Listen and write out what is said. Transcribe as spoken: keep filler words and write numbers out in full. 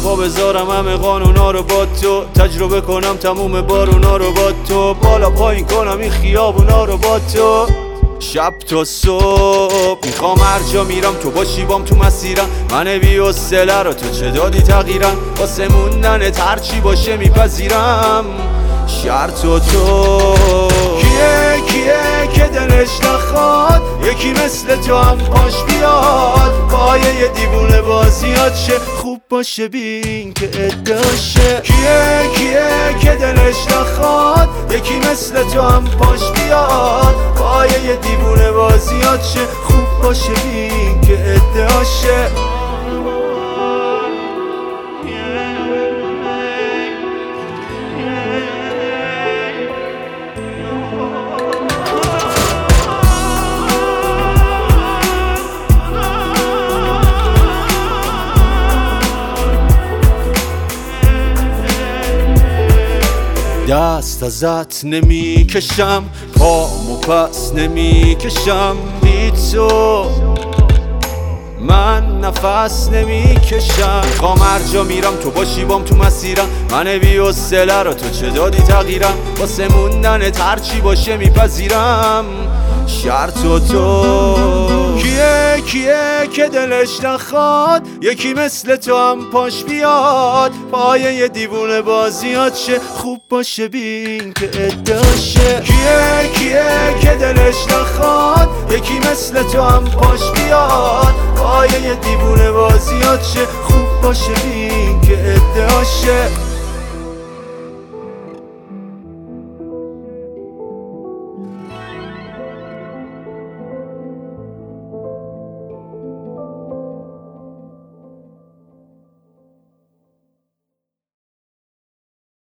پا بذارم همه قانونا رو با تو، تجربه کنم تموم بارونا رو با تو، بالا پایین کنم این خیابونا رو با تو. شب تا صبح میخوام هر جا میرم تو باشی بام تو مسیرم، من بی حوصله رو تو چه دادی تغییرم، واسه موندنت هرچی باشه میپذیرم. شرط و تو کیه کیه که دلش نخواد یکی مثل تو هم پاش بیاد، پایه یه دیوونه بازیات شه خوب باشه بین که اداشه. کیه کیه که دلش نخواد یکی مثل تو هم پاش بیاد، پایه یه دیوونه بازیات شه خوب باشه بین که اداشه. دست ازت نمی کشم پامو پس نمی کشم، بی تو من نفس نمی کشم. خوام هر جا میرم تو باشی بام تو مسیرم، من بی حوصله رو تو چه دادی تغییرم، واسه موندنت هرچی باشه میپذیرم. شرط و تو کیه کیه که دلش نخواد یکی مثل تو هم پاش بیاد، پایه یه دیوونه بازیات شه خوب باشه بین که اداشه. کیه کیه که دلش نخواد یکی مثل تو هم پاش بیاد، پایه یه دیوونه بازیات شه خوب باشه بین که اداشه.